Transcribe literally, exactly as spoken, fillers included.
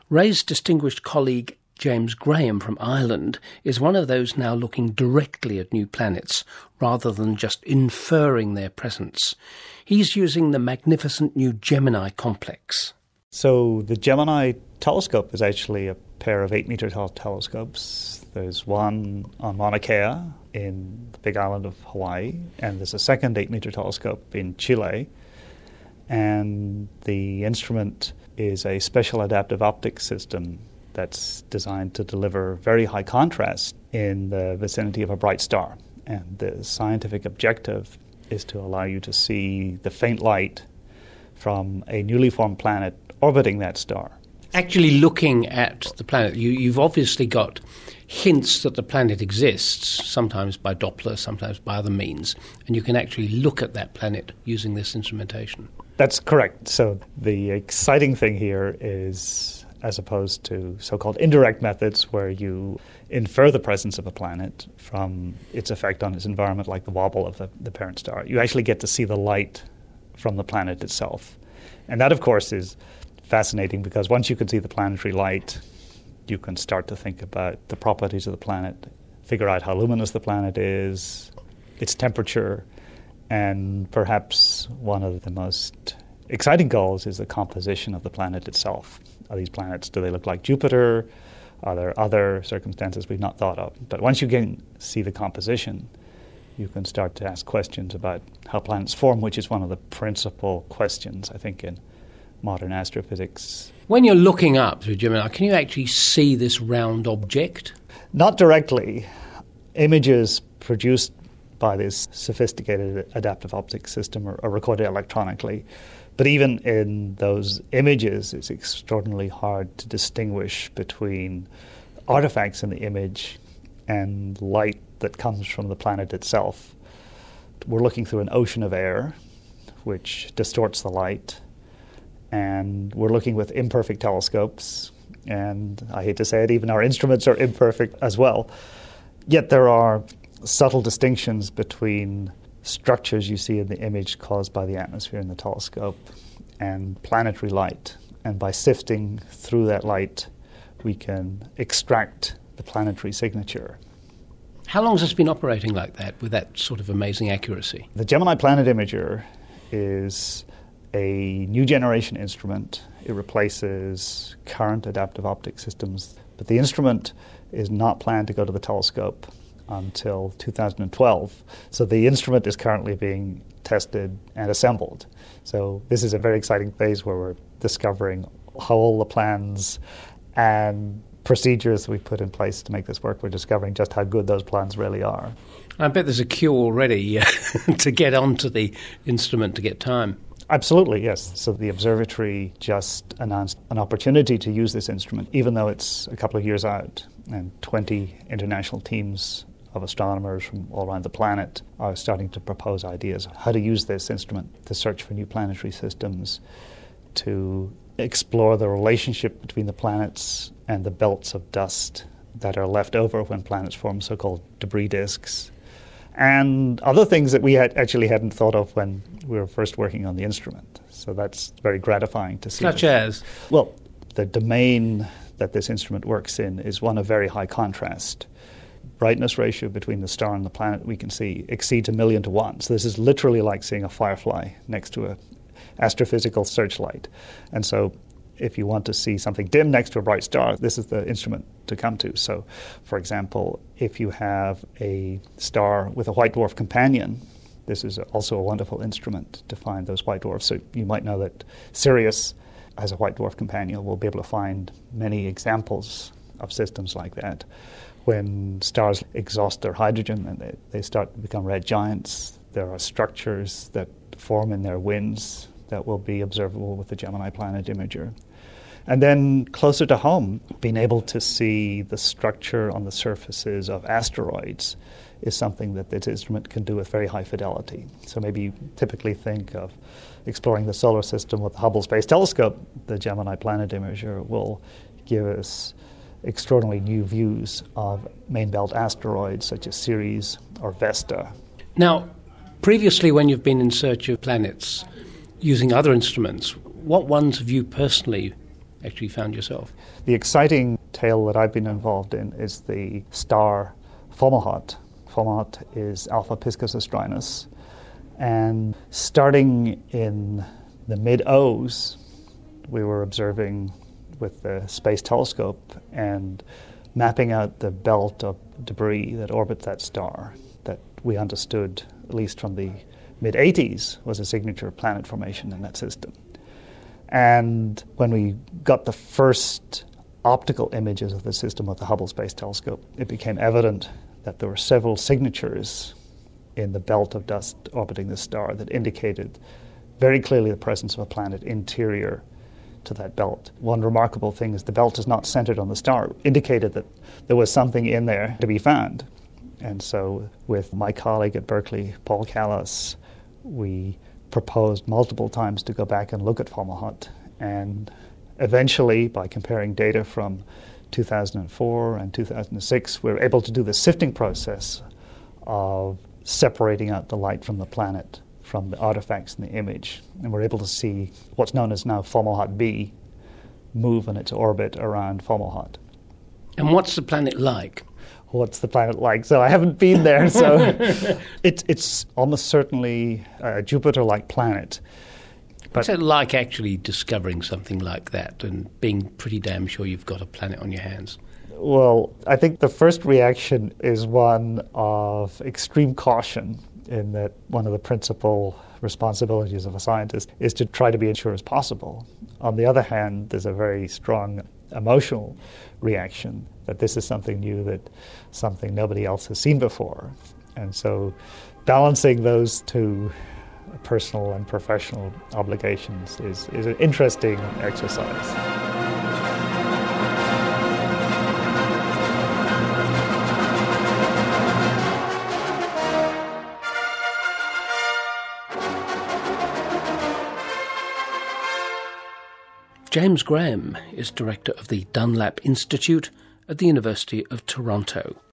Ray's distinguished colleague James Graham from Ireland is one of those now looking directly at new planets rather than just inferring their presence. He's using the magnificent new Gemini complex. So the Gemini telescope is actually a pair of eight-metre tall telescopes. There's one on Mauna Kea in the big island of Hawaii, and there's a second eight-metre telescope in Chile. And the instrument is a special adaptive optics system that's designed to deliver very high contrast in the vicinity of a bright star. And the scientific objective is to allow you to see the faint light from a newly formed planet orbiting that star. Actually looking at the planet, you, you've obviously got hints that the planet exists, sometimes by Doppler, sometimes by other means, and you can actually look at that planet using this instrumentation. That's correct. So the exciting thing here is, as opposed to so-called indirect methods where you infer the presence of a planet from its effect on its environment, like the wobble of the, the parent star, you actually get to see the light from the planet itself. And that, of course, is fascinating because once you can see the planetary light, you can start to think about the properties of the planet, figure out how luminous the planet is, its temperature, and perhaps one of the most exciting goals is the composition of the planet itself. Are these planets, do they look like Jupiter? Are there other circumstances we've not thought of? But once you can see the composition, you can start to ask questions about how planets form, which is one of the principal questions, I think, in modern astrophysics. When you're looking up through Gemini, can you actually see this round object? Not directly. Images produced by this sophisticated adaptive optics system are, are recorded electronically. But even in those images, it's extraordinarily hard to distinguish between artifacts in the image and light that comes from the planet itself. We're looking through an ocean of air, which distorts the light, and we're looking with imperfect telescopes, and I hate to say it, even our instruments are imperfect as well. Yet there are subtle distinctions between structures you see in the image caused by the atmosphere in the telescope and planetary light. And by sifting through that light, we can extract the planetary signature. How long has this been operating like that, with that sort of amazing accuracy? The Gemini Planet Imager is a new generation instrument. It replaces current adaptive optics systems, but the instrument is not planned to go to the telescope until two thousand twelve. So the instrument is currently being tested and assembled. So this is a very exciting phase where we're discovering how all the plans and procedures we put in place to make this work, we're discovering just how good those plans really are. I bet there's a queue already uh, to get onto the instrument to get time. Absolutely, yes. So the observatory just announced an opportunity to use this instrument, even though it's a couple of years out, and twenty international teams of astronomers from all around the planet are starting to propose ideas on how to use this instrument to search for new planetary systems, to explore the relationship between the planets and the belts of dust that are left over when planets form, so-called debris disks, and other things that we had actually hadn't thought of when we were first working on the instrument. So that's very gratifying to see. Such as? Well, the domain that this instrument works in is one of very high contrast. Brightness ratio between the star and the planet we can see exceeds a million to one. So this is literally like seeing a firefly next to a astrophysical searchlight. And so if you want to see something dim next to a bright star, this is the instrument to come to. So, for example, if you have a star with a white dwarf companion, this is also a wonderful instrument to find those white dwarfs. So you might know that Sirius has a white dwarf companion. We'll be able to find many examples of systems like that. When stars exhaust their hydrogen and they, they start to become red giants, there are structures that form in their winds that will be observable with the Gemini Planet Imager. And then closer to home, being able to see the structure on the surfaces of asteroids is something that this instrument can do with very high fidelity. So maybe you typically think of exploring the solar system with the Hubble Space Telescope. The Gemini Planet Imager will give us extraordinarily new views of main belt asteroids such as Ceres or Vesta. Now, previously when you've been in search of planets using other instruments, what ones have you personally actually found yourself? The exciting tale that I've been involved in is the star Fomalhaut. Fomalhaut is Alpha Piscis Astrinus. And starting in the mid-O's, we were observing with the Space Telescope and mapping out the belt of debris that orbits that star that we understood, at least from the mid-eighties, was a signature planet formation in that system. And when we got the first optical images of the system with the Hubble Space Telescope, it became evident that there were several signatures in the belt of dust orbiting the star that indicated very clearly the presence of a planet interior to that belt. One remarkable thing is the belt is not centered on the star, indicated that there was something in there to be found. And so with my colleague at Berkeley, Paul Callas, we proposed multiple times to go back and look at Fomalhaut. And eventually, by comparing data from two thousand four and two thousand six, we were able to do the sifting process of separating out the light from the planet from the artifacts in the image. And we're able to see what's known as now Fomalhaut B move in its orbit around Fomalhaut. And what's the planet like? What's the planet like? So I haven't been there, so it's it's almost certainly a Jupiter-like planet. But what's it like actually discovering something like that and being pretty damn sure you've got a planet on your hands? Well, I think the first reaction is one of extreme caution, in that one of the principal responsibilities of a scientist is to try to be as sure as possible. On the other hand, there's a very strong emotional reaction that this is something new, that something nobody else has seen before. And so balancing those two personal and professional obligations is, is an interesting exercise. James Graham is director of the Dunlap Institute at the University of Toronto.